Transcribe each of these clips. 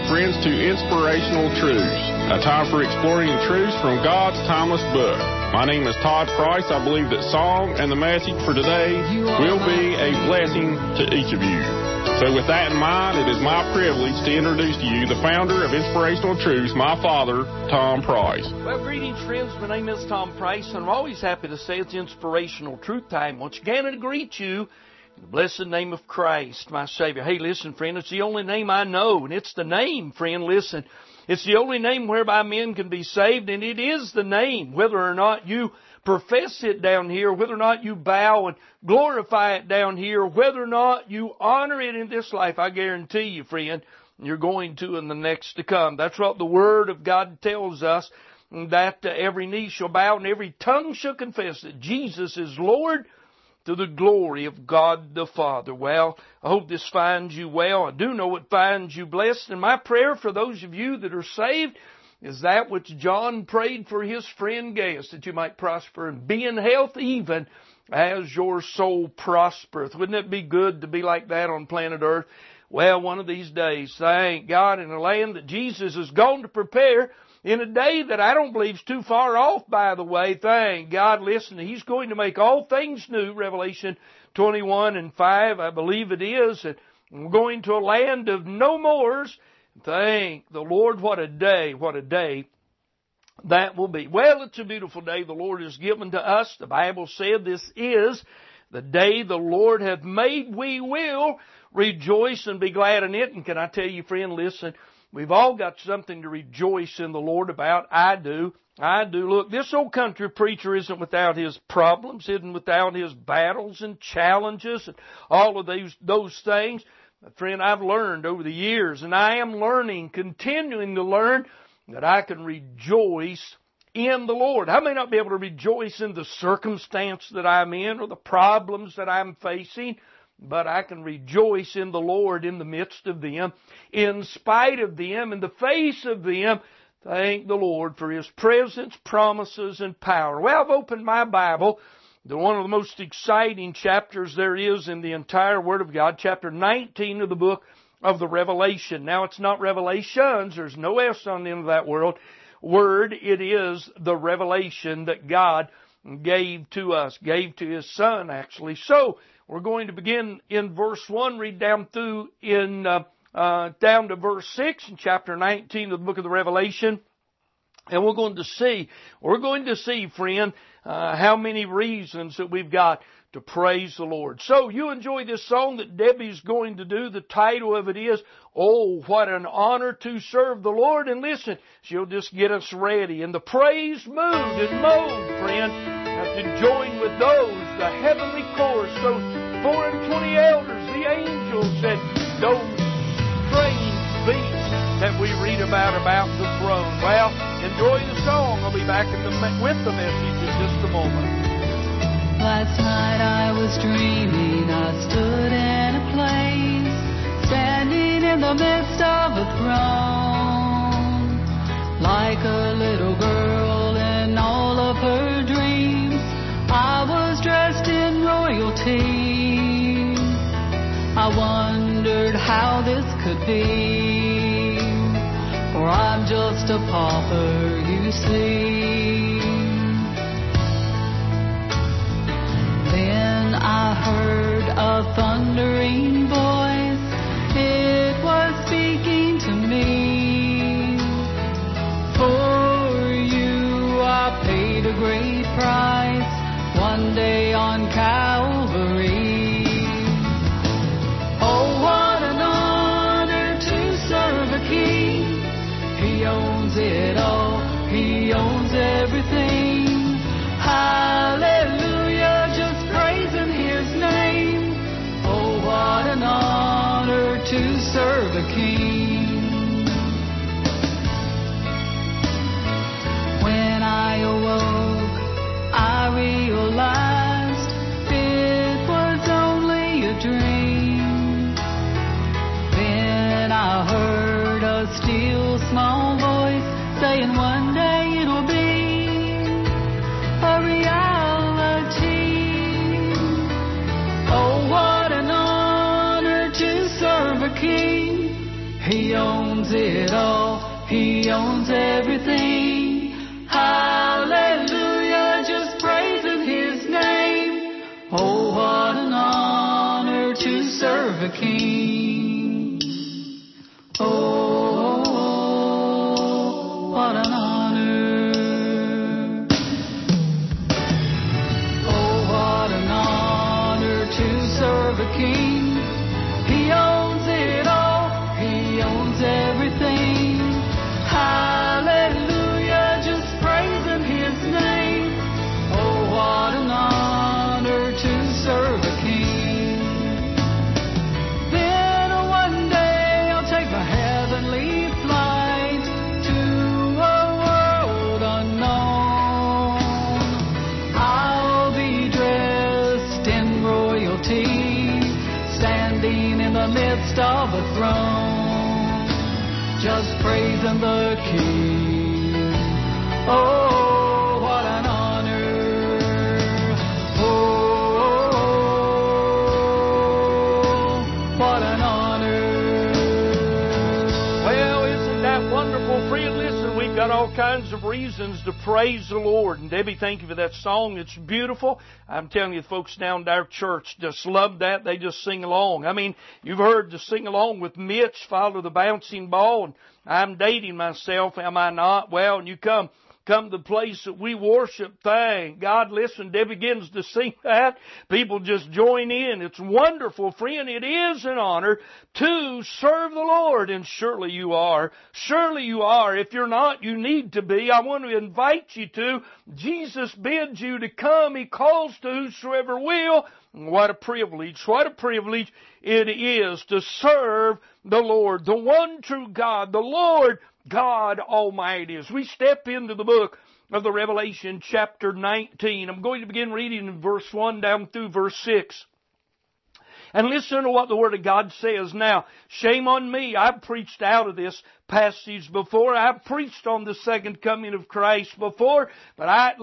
friends, to Inspirational Truths, a time for exploring the truths from God's timeless book. My name is Todd Price. I believe that song and the message for today will be a blessing to each of you. So with that in mind, it is my privilege to introduce to you the founder of Inspirational Truths, my father, Tom Price. Well, greetings, friends. My name is Tom Price, and I'm always happy to say it's Inspirational Truth Time. Once again, and to greet you in the blessed name of Christ, my Savior. Hey, listen, friend, it's the only name I know, and it's the name, friend, listen. It's the only name whereby men can be saved, and it is the name, whether or not you profess it down here, whether or not you bow and glorify it down here, whether or not you honor it in this life. I guarantee you, friend, you're going to in the next to come. That's what the Word of God tells us, that every knee shall bow and every tongue shall confess that Jesus is Lord, to the glory of God the Father. Well, I hope this finds you well. I do know it finds you blessed. And my prayer for those of you that are saved is that which John prayed for his friend Gaius, that you might prosper and be in health even as your soul prospereth. Wouldn't it be good to be like that on planet Earth? Well, one of these days, thank God, in a land that Jesus has gone to prepare, in a day that I don't believe is too far off, by the way. Thank God. Listen, He's going to make all things new. Revelation 21:5, I believe it is. And we're going to a land of no mores. Thank the Lord. What a day that will be. Well, it's a beautiful day the Lord has given to us. The Bible said this is the day the Lord hath made. We will rejoice and be glad in it. And can I tell you, friend, listen, we've all got something to rejoice in the Lord about. I do. Look, this old country preacher isn't without his problems, isn't without his battles and challenges and all of those things. But friend, I've learned over the years, and I am learning, continuing to learn, that I can rejoice in the Lord. I may not be able to rejoice in the circumstance that I'm in or the problems that I'm facing, but I can rejoice in the Lord in the midst of them, in spite of them, in the face of them. Thank the Lord for His presence, promises, and power. Well, I've opened my Bible to one of the most exciting chapters there is in the entire Word of God, chapter 19 of the book of the Revelation. Now, it's not Revelations. There's no S on the end of that word. It is the revelation that God gave to us, gave to His Son, actually. So, we're going to begin in verse 1, read down through down to verse 6 in chapter 19 of the book of the Revelation. And we're going to see, friend, how many reasons that we've got to praise the Lord. So you enjoy this song that Debbie's going to do. The title of it is, Oh, What an Honor to Serve the Lord. And listen, she'll just get us ready. And the praise mood and mode, friend, have to join with those, the heavenly chorus, those 24 elders, the angels, and those strange beasts that we read about the throne. Well, enjoy the song. I'll be back with the message in just a moment. Last night I was dreaming, I stood in a place, standing in the midst of a throne, like a little girl in all of her dreams. I was dressed in royalty. I wondered how this could be, for I'm just a pauper, you see. Then I heard a thundering voice. It was speaking to me. For you I paid a great price, one day on Calvary. Oh, what an honor to serve a King. He owns it all. He owns everything. Hallelujah. What an honor to serve a King. When I awoke, I realized it was only a dream. Then I heard a still small voice saying one day it'll be a reality. Oh, what an honor to serve a King. He owns owns it all. He owns everything. Hallelujah, just praising His name. Oh, what an honor to serve a King. Oh, what an honor. Oh, what an honor to serve a King. He owns it all. He owns everything. Hallelujah, just praising His name. Oh, what an honor to serve a King. Then one day I'll take my heavenly flight to a world unknown. I'll be dressed in royalty, standing in the midst of a throne, just praising the King. Oh, what an honor. Oh, what an honor. Well, isn't that wonderful, friend? Listen, we've got all kinds of reasons to praise the Lord. And Debbie, thank you for that song. It's beautiful. I'm telling you, the folks down at our church just love that. They just sing along. I mean, you've heard the sing along with Mitch, Follow the Bouncing Ball, and I'm dating myself, am I not? Well, and you come to the place that we worship, thank God. Listen, Debbie begins to sing that. People just join in. It's wonderful, friend. It is an honor to serve the Lord, and surely you are. Surely you are. If you're not, you need to be. I want to invite you to. Jesus bids you to come. He calls to whosoever will. What a privilege it is to serve the Lord, the one true God, the Lord God Almighty. As we step into the book of the Revelation chapter 19, I'm going to begin reading in verse 1 down through verse 6. And listen to what the Word of God says. Now, shame on me. I've preached out of this passage before. I've preached on the second coming of Christ before. But I've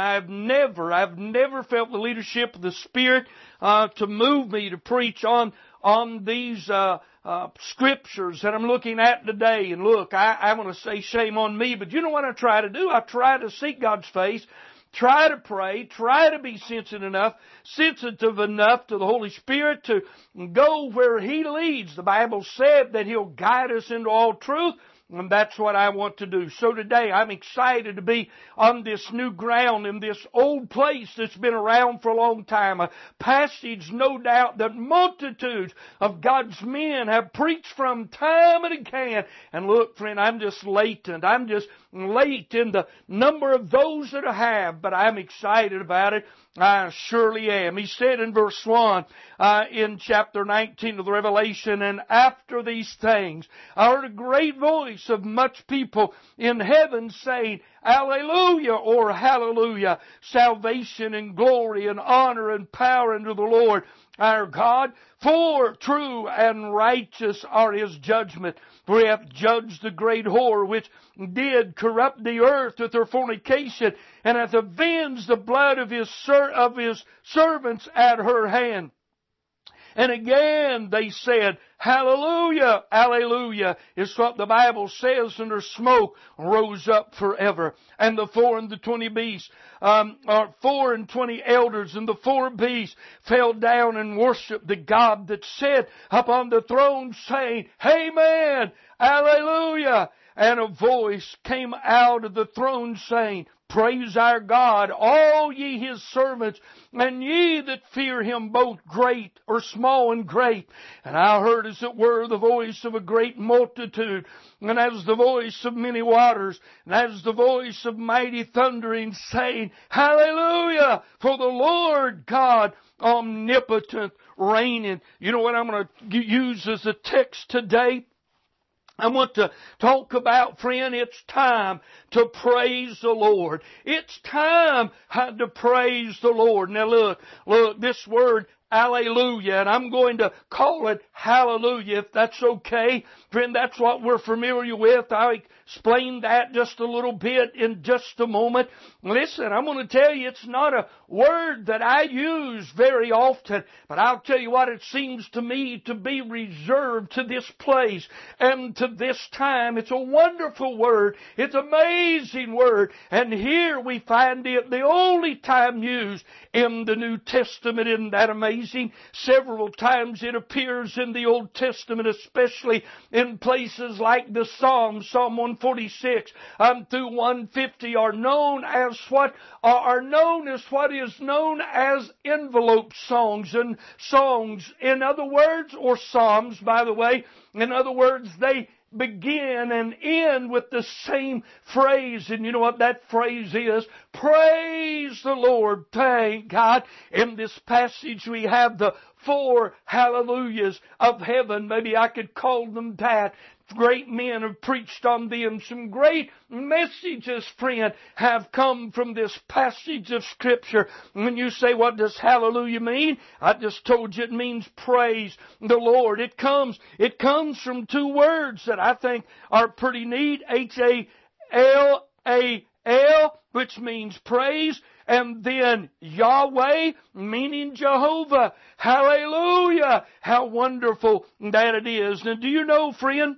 never felt the leadership of the Spirit to move me to preach on these scriptures that I'm looking at today. And look, I want to say shame on me, but you know what I try to do? I try to seek God's face, try to pray, try to be sensitive enough to the Holy Spirit to go where He leads. The Bible said that He'll guide us into all truth. And that's what I want to do. So today I'm excited to be on this new ground in this old place that's been around for a long time. A passage, no doubt, that multitudes of God's men have preached from time and again. And look, friend, I'm just latent. I'm just late in the number of those that I have, but I'm excited about it. I surely am. He said in verse 1 in chapter 19 of the Revelation, and after these things I heard a great voice of much people in heaven saying, Alleluia, or Hallelujah, salvation and glory and honor and power unto the Lord our God, for true and righteous are His judgment. For He hath judged the great whore which did corrupt the earth with her fornication, and hath avenged the blood of His servants at her hand. And again they said, Hallelujah, Alleluia, is what the Bible says, and her smoke rose up forever. And the 24 beasts, 24 elders and the 4 beasts fell down and worshipped the God that sat upon the throne, saying, Amen, Alleluia. And a voice came out of the throne saying, Praise our God, all ye His servants, and ye that fear Him, both great or small and great. And I heard as it were the voice of a great multitude, and as the voice of many waters, and as the voice of mighty thundering, saying, Hallelujah, for the Lord God omnipotent reigneth. You know what I'm going to use as a text today? I want to talk about, friend, it's time to praise the Lord. It's time to praise the Lord. Now look, this word Alleluia, and I'm going to call it Hallelujah, if that's okay. Friend, that's what we're familiar with. I'll explain that just a little bit in just a moment. Listen, I'm going to tell you, it's not a word that I use very often, but I'll tell you what, it seems to me to be reserved to this place and to this time. It's a wonderful word. It's an amazing word. And here we find it the only time used in the New Testament. Isn't that amazing? Several times it appears in the Old Testament, especially in places like the Psalms. Psalm 146 through 150 are known as what is known as envelope songs and songs. In other words, or psalms, by the way. In other words, they begin and end with the same phrase. And you know what that phrase is? Praise the Lord. Thank God. In this passage we have the 4 hallelujahs of heaven. Maybe I could call them that. Great men have preached on them. Some great messages, friend, have come from this passage of Scripture. When you say, what does hallelujah mean? I just told you it means praise the Lord. It comes from 2 words that I think are pretty neat. H-A-L-A-L, which means praise, and then Yahweh, meaning Jehovah. Hallelujah! How wonderful that it is. Now, do you know, friend,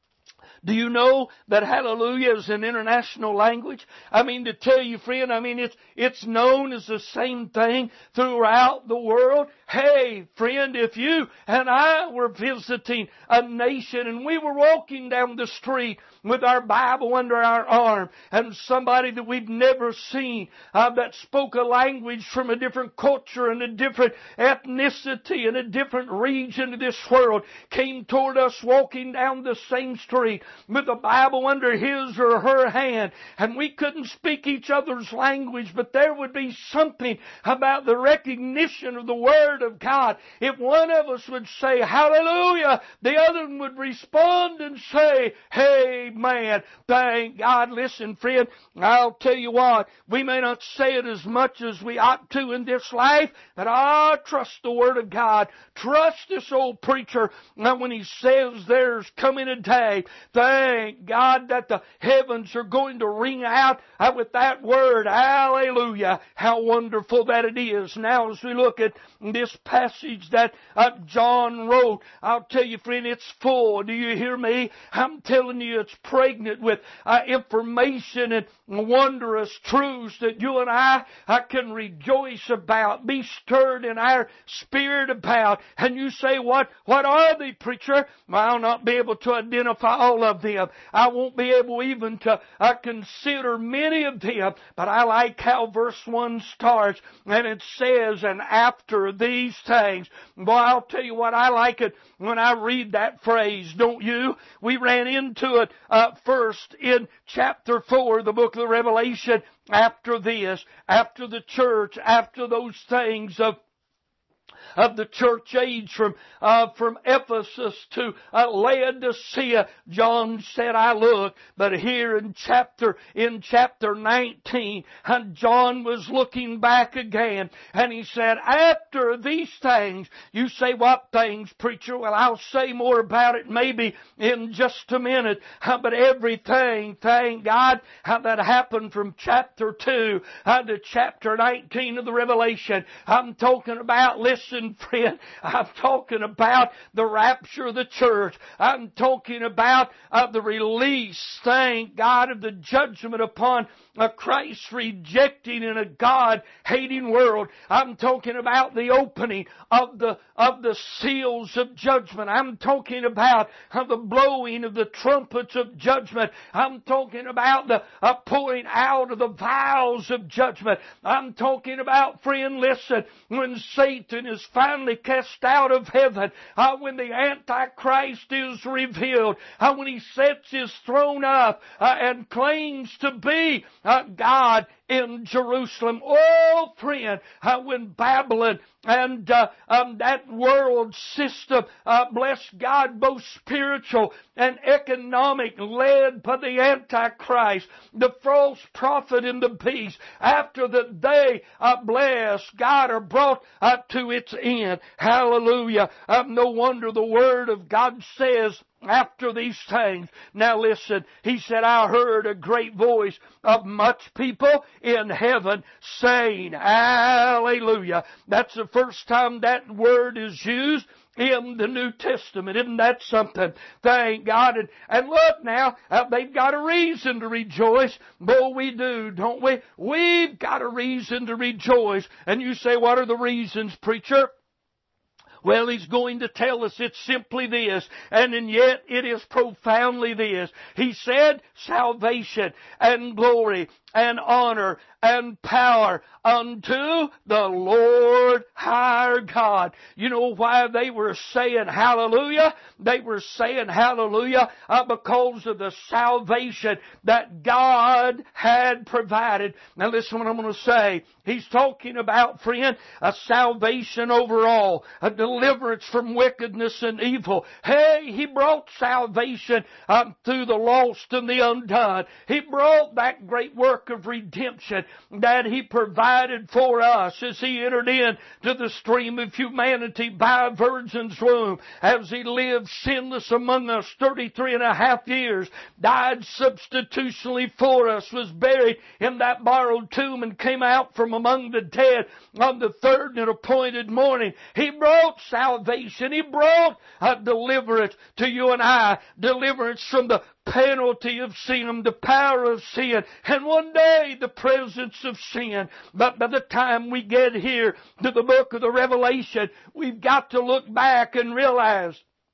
do you know that hallelujah is an international language? I mean, to tell you, friend, it's known as the same thing throughout the world. Hey, friend, if you and I were visiting a nation and we were walking down the street with our Bible under our arm and somebody that we've never seen that spoke a language from a different culture and a different ethnicity and a different region of this world came toward us walking down the same street with a Bible under his or her hand, and we couldn't speak each other's language, but there would be something about the recognition of the Word of God. If one of us would say, hallelujah, the other one would respond and say, amen. Thank God. Listen, friend, I'll tell you what, we may not say it as much as we ought to in this life, but I trust the Word of God. Trust this old preacher when he says there's coming a day. Thank God that the heavens are going to ring out with that word. Hallelujah. How wonderful that it is. Now, as we look at this passage that John wrote, I'll tell you, friend, it's full. Do you hear me? I'm telling you, it's pregnant with information and wondrous truths that you and I can rejoice about, be stirred in our spirit about. And you say, what are they, preacher? Well, I'll not be able to identify all of them. I won't be able even to consider many of them. But I like how verse 1 starts, and it says, and after these things. Boy, I'll tell you what, I like it when I read that phrase, don't you? We ran into it first in chapter 4, the book of the Revelation. After this, after the church, after those things of the church age from Ephesus to Laodicea, John said, I look. But here in chapter 19, John was looking back again, and he said, after these things. You say, what things, preacher? Well, I'll say more about it maybe in just a minute. But everything, thank God, that happened from chapter 2 to chapter 19 of the Revelation. I'm talking about, listen, friend, I'm talking about the rapture of the church. I'm talking about the release, thank God, of the judgment upon Christ rejecting in a God-hating world. I'm talking about the opening of the seals of judgment. I'm talking about the blowing of the trumpets of judgment. I'm talking about the pouring out of the vials of judgment. I'm talking about, friend, listen, when Satan is finally cast out of heaven, when the Antichrist is revealed, when he sets his throne up and claims to be God in Jerusalem. Oh, friend, when Babylon and that world system, bless God, both spiritual and economic, led by the Antichrist, the false prophet and the beast, after that they, bless God, are brought to its end. Hallelujah. No wonder the Word of God says, after these things, now listen, He said, I heard a great voice of much people in heaven saying, Hallelujah. That's the first time that word is used in the New Testament. Isn't that something? Thank God. And look now, they've got a reason to rejoice. Boy, we do, don't we? We've got a reason to rejoice. And you say, what are the reasons, preacher? Well, He's going to tell us it's simply this, and yet it is profoundly this. He said, salvation and glory and honor and power unto the Lord our God. You know why they were saying hallelujah? They were saying hallelujah because of the salvation that God had provided. Now listen what I'm going to say. He's talking about, friend, a salvation overall, a deliverance from wickedness and evil. Hey, He brought salvation to the lost and the undone. He brought that great work of redemption that He provided for us as He entered into the stream of humanity by a virgin's womb, as He lived sinless among us 33.5 years, died substitutionally for us, was buried in that borrowed tomb, and came out from among the dead on the third and appointed morning. He brought salvation. He brought deliverance to you and I, deliverance from the penalty of sin, the power of sin, and one day the presence of sin. But by the time we get here to the book of the Revelation, we've got to look back and realize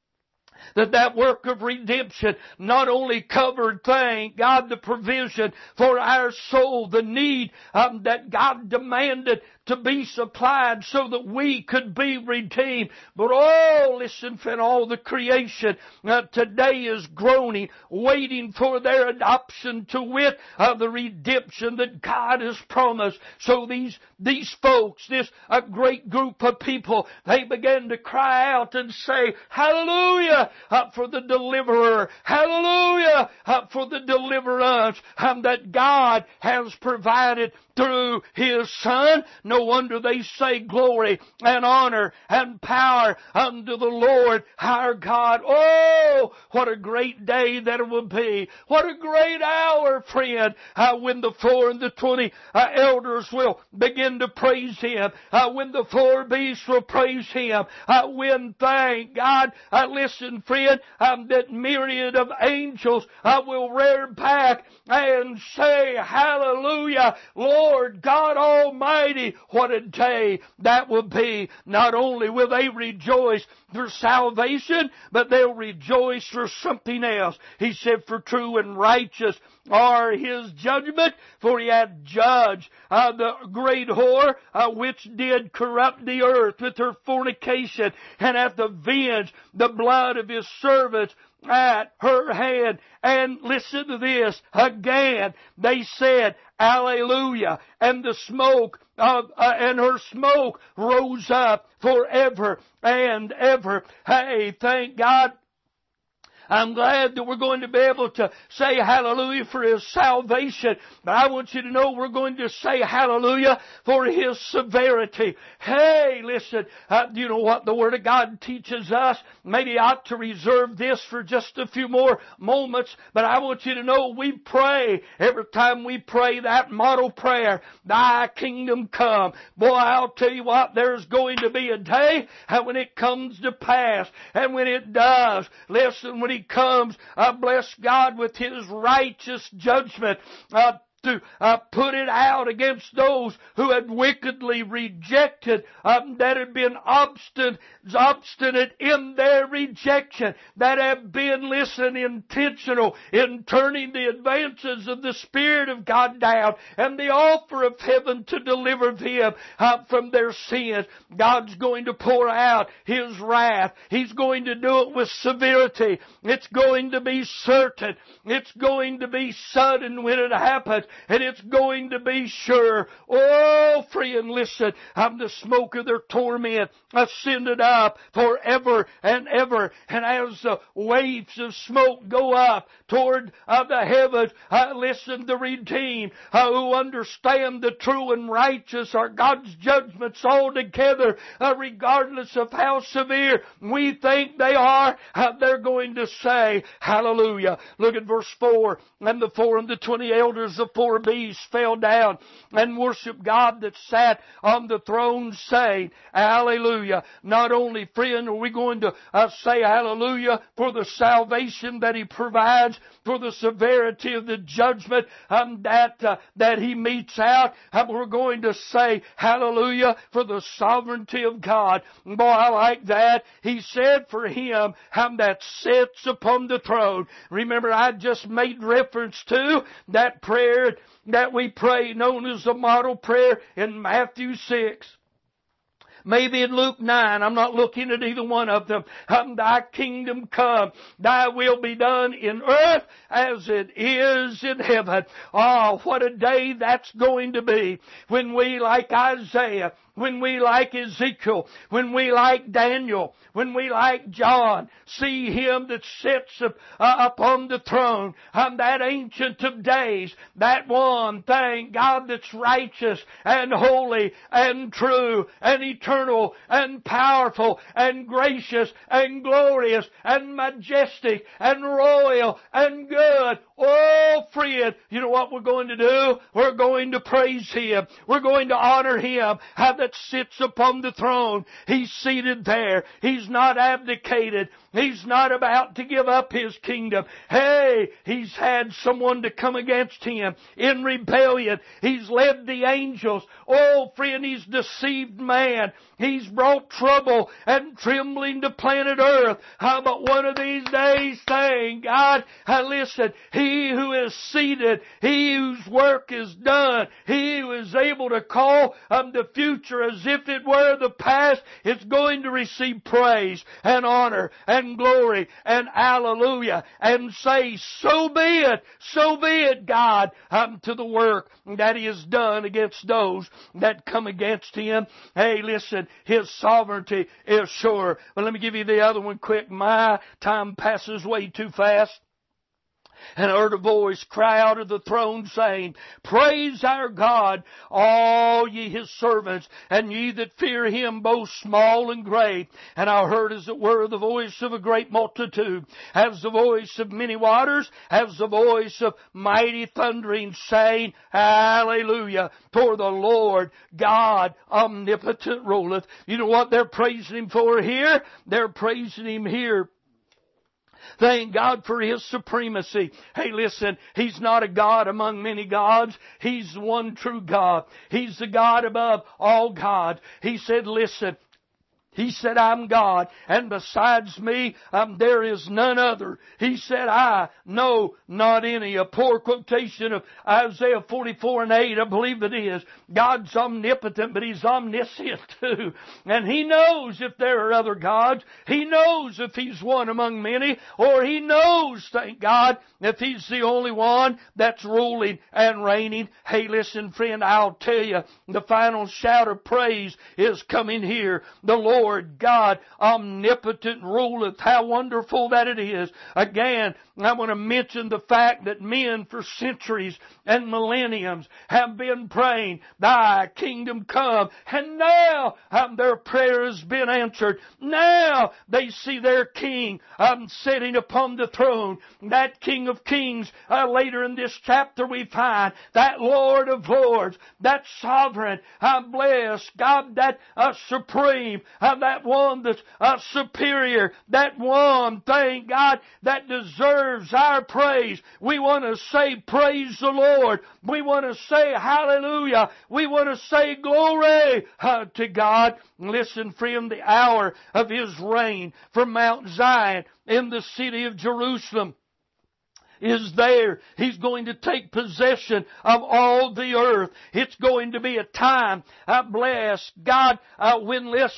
that work of redemption not only covered, thank God, the provision for our soul, the need that God demanded to be supplied so that we could be redeemed. But oh, listen, friend, all the creation today is groaning, waiting for their adoption, to wit, the redemption that God has promised. So these folks, this great group of people, they began to cry out and say, hallelujah for the deliverer, hallelujah for the deliverance that God has provided through His Son. No wonder they say glory and honor and power unto the Lord our God. Oh, what a great day that it will be. What a great hour, friend, when the 4 and the 20 elders will begin to praise Him, when the 4 beasts will praise Him, when, thank God, listen, friend, that myriad of angels will rear back and say, hallelujah, Lord God Almighty. What a day that will be. Not only will they rejoice for salvation, but they'll rejoice for something else. He said, for true and righteous are His judgment, for He hath judged the great whore which did corrupt the earth with her fornication, and hath avenged the blood of His servants at her hand. And listen to this again. They said, hallelujah, and the smoke and her smoke rose up forever and ever. Hey, thank God. I'm glad that we're going to be able to say hallelujah for His salvation. But I want you to know we're going to say hallelujah for His severity. Hey, listen, do you know what the Word of God teaches us? Maybe I ought to reserve this for just a few more moments. But I want you to know we pray every time we pray that model prayer, Thy kingdom come. Boy, I'll tell you what, there's going to be a day when it comes to pass. And when it does, listen, when He comes, bless God, with His righteous judgment, to put it out against those who had wickedly rejected, that had been obstinate in their rejection, that have been, listen, intentional in turning the advances of the Spirit of God down and the offer of heaven to deliver them from their sins. God's going to pour out His wrath. He's going to do it with severity. It's going to be certain. It's going to be sudden when it happens. and it's going to be sure. Oh, friend, listen, the smoke of their torment ascended up forever and ever, and as the waves of smoke go up toward the heavens, listen, the redeemed who understand the true and righteous are God's judgments altogether, regardless of how severe we think they are, they're going to say, hallelujah. Look at verse 4. And the 4 and the 20 elders of 4 beasts fell down and worshiped God that sat on the throne, saying, hallelujah. Not only, friend, are we going to say hallelujah for the salvation that He provides, for the severity of the judgment that He metes out, we're going to say hallelujah for the sovereignty of God. Boy, I like that. He said for Him that sits upon the throne. Remember, I just made reference to that prayer that we pray, known as the model prayer in Matthew 6. Maybe in Luke 9, I'm not looking at either one of them. Thy kingdom come, Thy will be done in earth as it is in heaven. Oh, what a day that's going to be when we, like Isaiah, when we, like Ezekiel, when we, like Daniel, when we, like John, see Him that sits upon the throne, that Ancient of Days, that one, thank God, that's righteous and holy and true and eternal and powerful and gracious and glorious and majestic and royal and good. Oh, friend, you know what we're going to do? We're going to praise Him. We're going to honor Him that sits upon the throne. He's seated there. He's not abdicated. He's not about to give up His kingdom. Hey, He's had someone to come against Him in rebellion. He's led the angels. Oh, friend, He's deceived man. He's brought trouble and trembling to planet Earth. But one of these days, thank God, listen, He who is seated, He whose work is done, He who is able to call the future as if it were the past, is going to receive praise and honor and glory and hallelujah, and say, so be it, God, to the work that He has done against those that come against Him. Hey, listen, His sovereignty is sure. But let me give you the other one quick. My time passes way too fast. And I heard a voice cry out of the throne, saying, praise our God, all ye His servants, and ye that fear Him, both small and great. And I heard, as it were, the voice of a great multitude, as the voice of many waters, as the voice of mighty thundering, saying, hallelujah, for the Lord God omnipotent ruleth. You know what they're praising Him for here? They're praising Him here. Thank God for His supremacy. Hey, listen, He's not a God among many gods. He's the one true God. He's the God above all gods. He said, listen, He said, I'm God, and besides me, there is none other. He said, I know not any. A poor quotation of Isaiah 44:8, I believe it is. God's omnipotent, but He's omniscient too. And He knows if there are other gods. He knows if He's one among many, or He knows, thank God, if He's the only one that's ruling and reigning. Hey, listen, friend, I'll tell you, the final shout of praise is coming here. The Lord God omnipotent ruleth. How wonderful that it is. Again, I want to mention the fact that men for centuries and millenniums have been praying, Thy kingdom come. And now their prayer has been answered. Now they see their King sitting upon the throne. That King of Kings, later in this chapter we find, that Lord of Lords, that sovereign, blessed God, that supreme, that one that's superior, that one, thank God, that deserves our praise. We want to say praise the Lord. We want to say hallelujah. We want to say glory to God. Listen, friend, the hour of His reign from Mount Zion in the city of Jerusalem is there. He's going to take possession of all the earth. It's going to be a time, bless God, when, listen,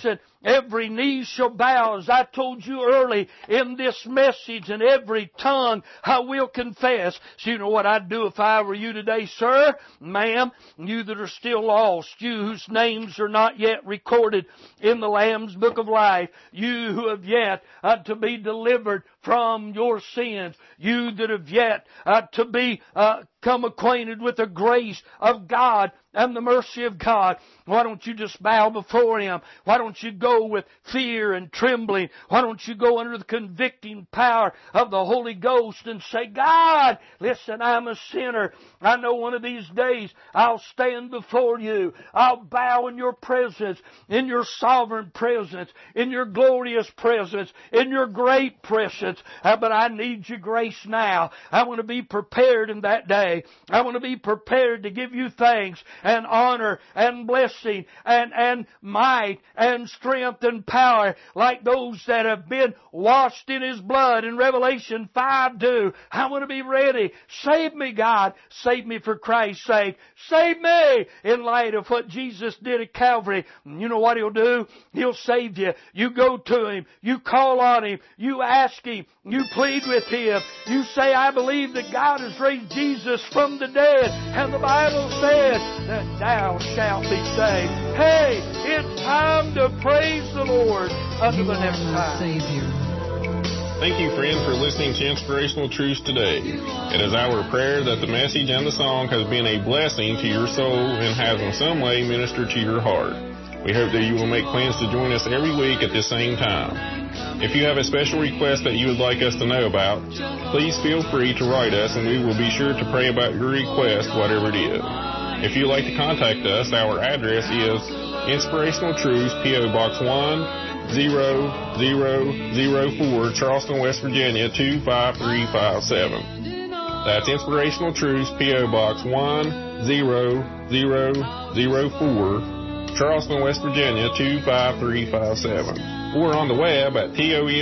Every knee shall bow, as I told you early in this message, and every tongue I will confess. So you know what I'd do if I were you today, sir, ma'am, you that are still lost, you whose names are not yet recorded in the Lamb's Book of Life, you who have yet to be delivered from your sins, you that have yet to be come acquainted with the grace of God and the mercy of God. Why don't you just bow before Him? Why don't you go with fear and trembling? Why don't you go under the convicting power of the Holy Ghost and say, God, listen, I'm a sinner. I know one of these days I'll stand before you. I'll bow in your presence, in your sovereign presence, in your glorious presence, in your great presence. But I need your grace now. I want to be prepared in that day. I want to be prepared to give you thanks and honor and blessing and might and strength and power like those that have been washed in His blood in Revelation 5 do. I want to be ready. Save me, God. Save me for Christ's sake. Save me in light of what Jesus did at Calvary. You know what He'll do? He'll save you. You go to Him. You call on Him. You ask Him. You plead with Him. You say, I believe that God has raised Jesus from the dead. And the Bible says that thou shalt be saved. Hey, it's time to praise the Lord until the next time. Thank you, friend, for listening to Inspirational Truths today. It is our prayer that the message and the song has been a blessing to your soul and has in some way ministered to your heart. We hope that you will make plans to join us every week at this same time. If you have a special request that you would like us to know about, please feel free to write us and we will be sure to pray about your request, whatever it is. If you'd like to contact us, our address is Inspirational Truths, P.O. Box 10004, Charleston, West Virginia, 25357. That's Inspirational Truths, P.O. Box 10004, Charleston, West Virginia, 25357. Or on the web at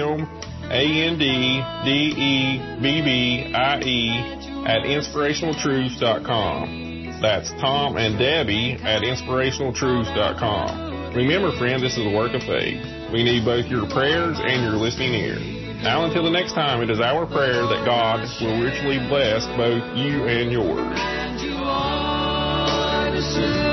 TOMANDDEBBIE@InspirationalTruths.com. That's Tom and Debbie at InspirationalTruths.com. Remember, friend, this is a work of faith. We need both your prayers and your listening ear. Now, until the next time, it is our prayer that God will richly bless both you and yours.